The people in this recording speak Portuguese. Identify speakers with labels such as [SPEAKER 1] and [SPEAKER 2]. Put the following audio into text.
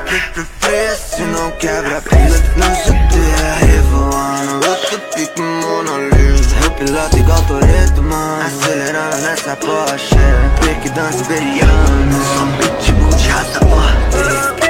[SPEAKER 1] preço não quebra pista. Não se der revoando, eu tô pique Mona Lisa. Eu piloto igual Toretto, mano, acelerando nessa Porsche. Pique dança iberiana, sou um pitbull de raça forte.